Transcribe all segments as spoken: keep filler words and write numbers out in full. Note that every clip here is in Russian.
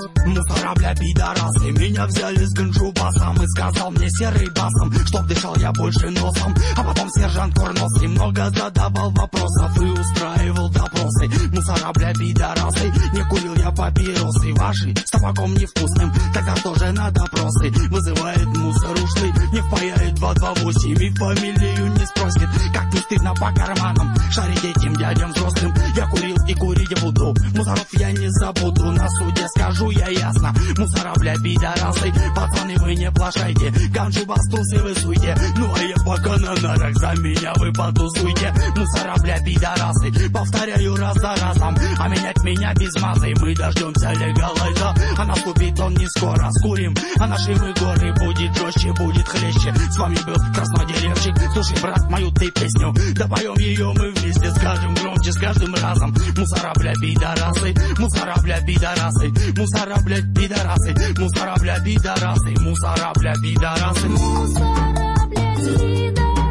Мусора, бля, пидорасы, меня взяли с ганджубасом и сказал мне серый басом, чтоб дышал я больше носом. А потом сержант Курносский много задавал вопросов и устраивал допросы. Мусора, бля, пидорасы, не курил я папиросы, ваши с табаком невкусным, тогда тоже на допросы. Вызывает мусор ушлый, не впаяет два два восемь и фамилию не спросит. Как не стыдно по карманам шарить этим дядям взрослым. Я курил и курить буду, мусоров я не забуду, на суде скажу я ясно. Мусора, бля, пидорасы, пацаны, вы не плашайте, ганджубас трусы вы суйте, ну а я пока на нарах, за меня вы потусуйте. Мусора, бля, пидорасы, повторяю раз за разом, а менять меня без мазы. Мы дождемся легалайза, а наступит он не скоро. Скурим, а наши мы горы, будет жестче, будет хлеще. С вами был краснодеревчик, слушай, брат, мою ты песню, да поем ее мы вместе, скажем громче с каждым разом. Мусора, бля, пидорасы, мусора, бля, пидорасы, мусора, бля, пидорасы, мусора, бля, пидорасы, мусора, бля, пидорасы, мусора, бля, пидорасы.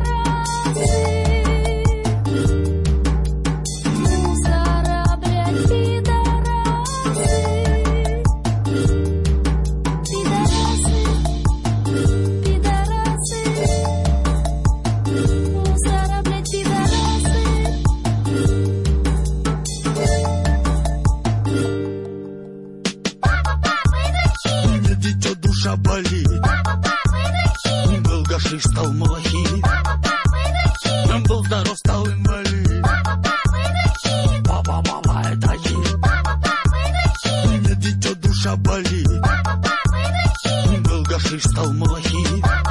Болит. Папа, папа, вытащи. Был гашиш, стал малахит. Папа, папа, вытащи. Был здоров, стал инвалид. Папа, папа, вытащи. Папа, мама, это хит. Папа, папа, вытащи. Меня дитё душа болит. Папа, папа, вытащи. Был гашиш, стал малахит.